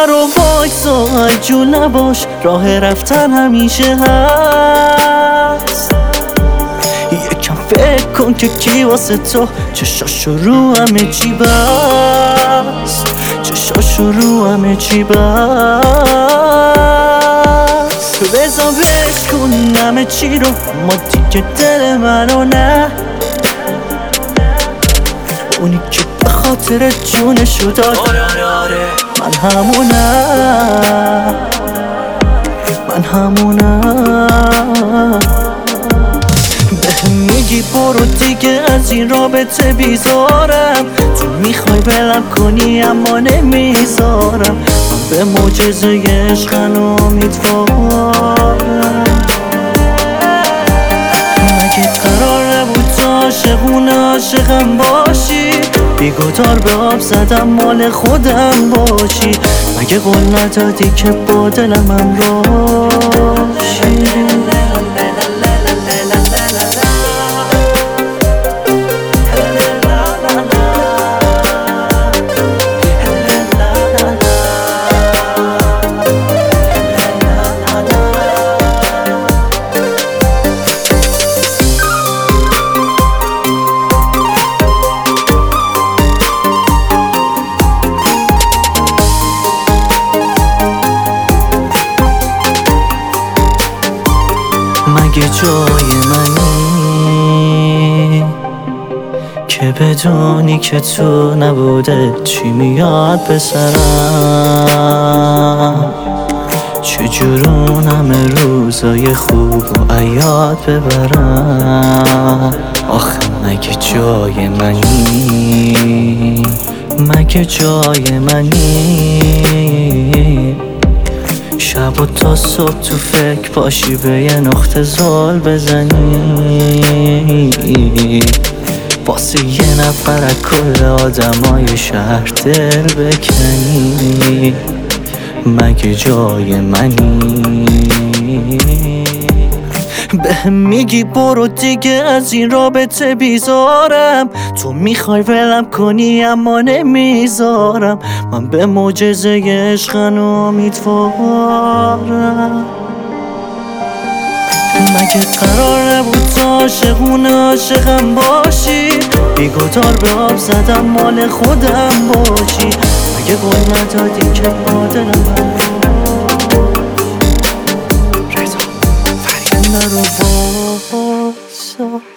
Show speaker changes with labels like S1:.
S1: نرو وایسا جو نباش، راه رفتن همیشه هست. یکم فکر کن که کی واسه تو چشاشو رو همه چی بست، چشاشو رو همه چی بست. بزا بشکن همه چی رو، ما دیگه دل منو نه، اونی که به خاطر جونشو داد. من همونم، من همونم. به میگی برو دیگه از این رابطه بیزارم، تو میخوای بلم کنی اما نمیذارم. من به معجزه عشق امیدوارم. مگه قرار نبود تو عاشقون عاشقم باشی؟ بیگدار به آب زدم مال خودم باشی. مگه قول ندادی که با دلم همراهی؟ مگه جای منی که بدونی که تو نبوده چی میاد به سرم؟ چجورون همه روزای خوب و عیاد ببرم؟ آخه مگه جای منی، مگه جای منی؟ شب و تا صبح تو فکر باشی به یه نقطه زل بزنی، واسه یه نفر از کل آدمای شهر دل بکنی. مگه جای منی؟ به میگی برو دیگه از این رابطه بیزارم، تو میخوای ولم کنی اما نمیذارم. من به معجزه عشق امیدوارم. مگه قرار نبود تو عاشقون عاشقم باشی؟ بیگدار به آب زدم مال خودم باشی. مگه قول ندادی که با دلم نرو وایسا